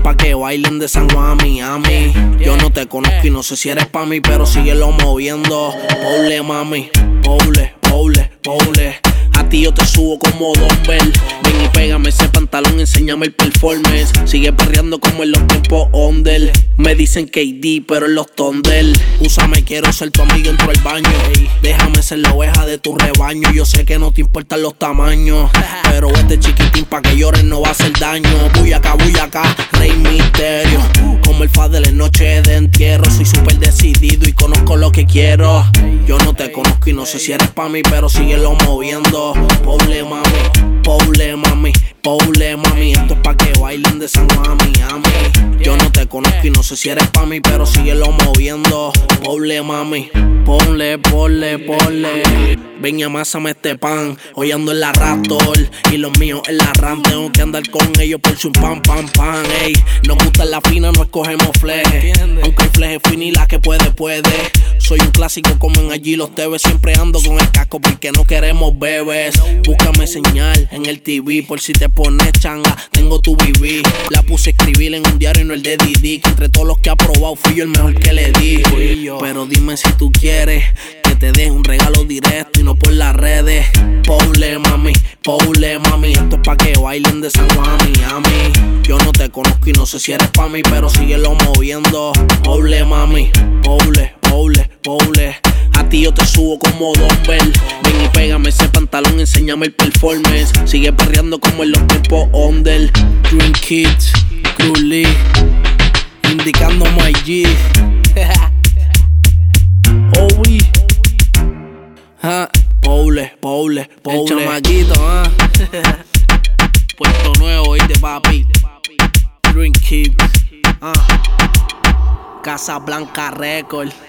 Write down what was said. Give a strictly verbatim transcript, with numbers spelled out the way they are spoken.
pa' que bailen de San Juan a Miami. Yo no te conozco y no sé si eres pa' mí, pero síguelo moviendo. Pole, mami, pole, pole, pole. A ti yo te subo como dumbbell. Ven y pégame ese pantalón, enséñame el performance. Sigue perreando como en los tiempos under. Me dicen K D, pero en los Tondel. Úsame, quiero ser tu amigo dentro del baño. Déjame ser la oveja de tu rebaño. Yo sé que no te importan los tamaños, pero este chiquitín pa' que llores no va a hacer daño. Voy acá, voy acá, Rey Misterio. Como el Fadel en noche de entierro. Soy súper decidido y conozco lo que quiero. Yo no te conozco y no sé si eres pa' mí, pero síguelo moviendo. Pole, mami, pole, mami, pole, mami. Esto es pa' que bailen de San Juan a Miami. Yo no te conozco y no sé si eres pa' mí, pero síguelo moviendo. Pole, mami, ponle, ponle, ponle. Ven y amásame este pan. Hoy ando en la Raptor y los míos en la RAM. Tengo que andar con ellos por su pam, pam, pam, ey. Nos gusta la fina, no escogemos fleje. Aunque el fleje fini la que puede, puede. Soy un clásico como en allí los T V. Siempre ando con el casco porque no queremos bebés. Búscame señal en el T V por si te pones changa. Tengo tu B B. La puse a escribir en un diario y no el de Didi. Que entre todos los que ha probado fui yo el mejor que le di. Pero dime si tú quieres que te deje un regalo directo y no por las redes. Pole, mami, pole, mami. Esto es pa' que bailen de San Juan a Miami. Yo no te conozco y no sé si eres pa' mí, pero síguelo moviendo. Pole, mami, pole, pole, pole. A ti yo te subo como dumbbell. Ven y pégame ese pantalón, enséñame el performance. Sigue perreando como en los tiempos under. Dream Kids, Crew Lee, indicando my G. Owi, ah, Pole, Pole, Pole. El chamaquito, ah. Puerto Nuevo, ¿viste, papi? Dream Kids, ah. Casa Blanca Record.